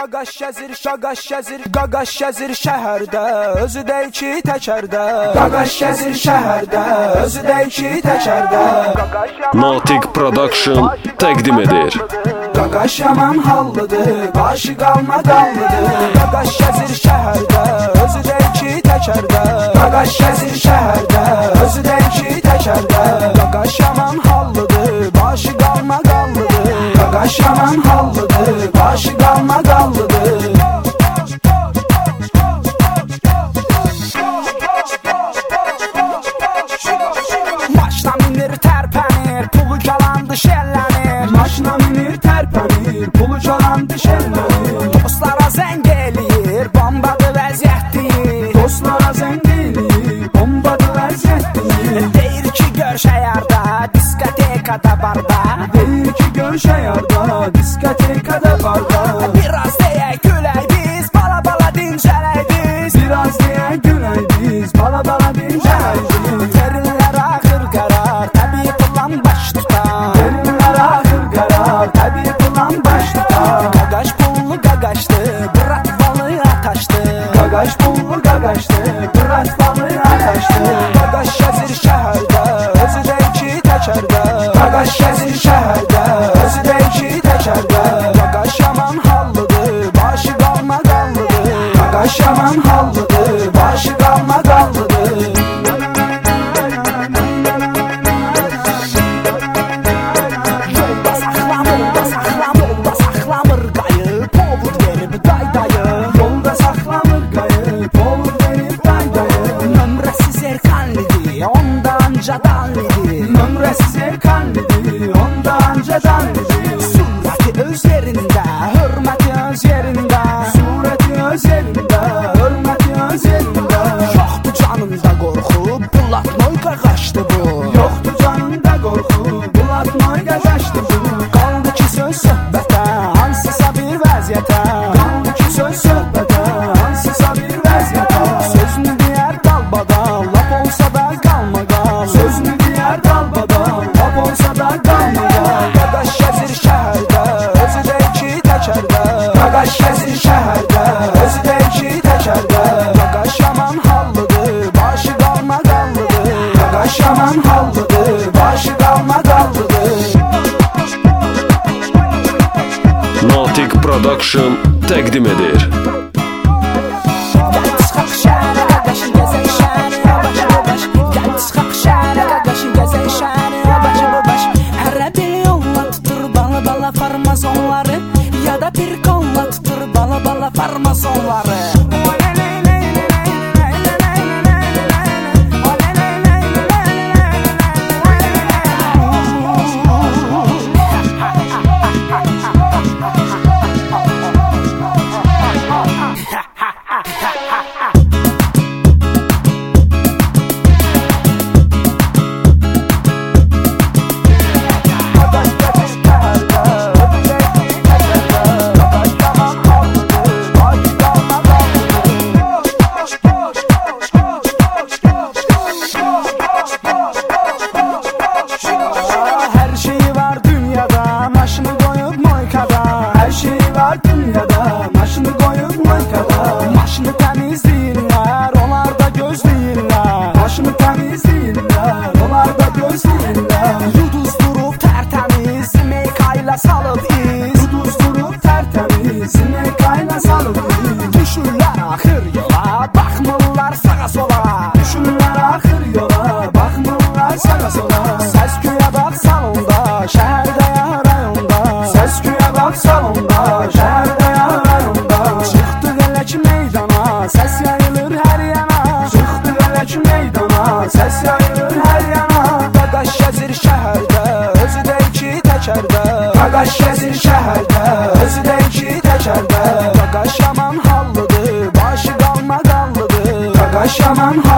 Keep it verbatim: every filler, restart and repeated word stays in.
Qaqaş gəzir, şaqaş gəzir, qaqaş gəzir şəhərdə, özü də iki təkərdə. Qaqaş gəzir şəhərdə, özü də iki təkərdə. Natiq Production təqdim edir. Qaqaş yaman hallıdır, başı qalma qallıdır. Qaqaş gəzir şəhərdə, özü də iki təkərdə. Qaqaş gəzir şəhərdə, özü də iki təkərdə. Qaqaş yaman hallıdır, başı qalma qallıdır. Qaqaş yaman hallıdır, başı qalma qallıdır. Maşına minir, tərpənir, pulu calandı, şəllənir. Maşına minir, tərpənir, pulu calandı, şəllənir. Dostlara zəng eləyir, bombadı vəziyyət deyir. Dostlara zəng eləyir, bombadı vəziyyət deyir. Deyir ki, gör şəyarda, diskotekada barda. Deyir ki, gör şəyarda, diskotekada barda. Biraz deyək gülək biz, bala bala dincələk biz. Biraz deyək gülək biz, bala bala dincələk biz. Derinlər axır qərar, təbii plan baş tutar. Derinlər axır qərar, təbii plan baş tutar. Qaqaş pullu qaqaşdı, bırat balı ataşdı. Qaqaş pullu qaqaşdı, bırat balı ataşdı. Qaqaş gəzir şəhərdə, özü də iki təkərdə. Qaqaş gəzir şəhərdə, özü də iki təkərdə. Qaqaş yaman hallıdır, başı qalma qallıdır. Qaqaş yaman hallıdır, başı qalma qallıdır. Yolda saxlamır, yolda saxlamır, yolda saxlamır qayı, povud verib daydayı. Yolda saxlamır qayı, povud verib daydayı. Nömrəsiz erkanlidir, onda anca danlidir. Nömrəsiz erkanlidir, onda anca danlidir. Surəti öz yerində, hörməti öz yerində. Surəti öz yerində, hörməti öz yerində. Yoxdur canımda qorxu, bulatmoy qaqaşdı bu. Yoxdur canımda qorxu, bulatmoy qaqaşdı bu. Qaldı ki söz söhbətə, hansısa bir vəziyyətə. Qaldı ki söz söhbətə, hansısa bir vəziyyətə. Sözünü deyər dalbadan, lap olsa da qalmadan. Sözünü deyər dalbadan, lap olsa da qalmadan. Qaqaş gəzir şəhərdə, özü də iki təkərdə. Qaqaş gəzir şəhərdə, özü də iki təkərdə. Qaqaş yaman hallıdır, başı qalma qallıdır. Qaqaş yaman hallıdır, başı qalma qallıdır. Natiq Production təqdim edir. Gəl çıxaq şəhərə, qaqaşı gəzək şəhərə, başı bu baş. Gəl çıxaq şəhərə, qaqaşı gəzək şəhərə, başı bu baş. Hərə bir yolla tutur bala bala farmazonları, ya da bir kolla tutur bala bala farmazonları. Maşını təmizləyirlər, onlar da gözləyirlər. Maşını təmizləyirlər, onlar da gözləyirlər. Yuduz durub tərtəmiz, meykayla salıb iz. Yuduz durub tərtəmiz, meykayla salıb iz. Düşürlər axır yola, baxmırlar sağa sola. Düşürlər axır yola, baxmırlar sağa sola. Səs-küyə bax salonda, şəhərdə ya rayonda. Səs-küyə bax salonda, şəhərdə ya rayonda. Çıxdıq elə ki meydana, səs yayılır hər yana. Çıxdıq elə ki meydana, səs yayılır hər yana. Qaqaş gəzir şəhərdə, özü də iki təkərdə. Qaqaş gəzir şəhərdə, özü də iki təkərdə. Qaqaş yaman hallıdır, başı qalma qallıdır. Qaqaş yaman hallıdır.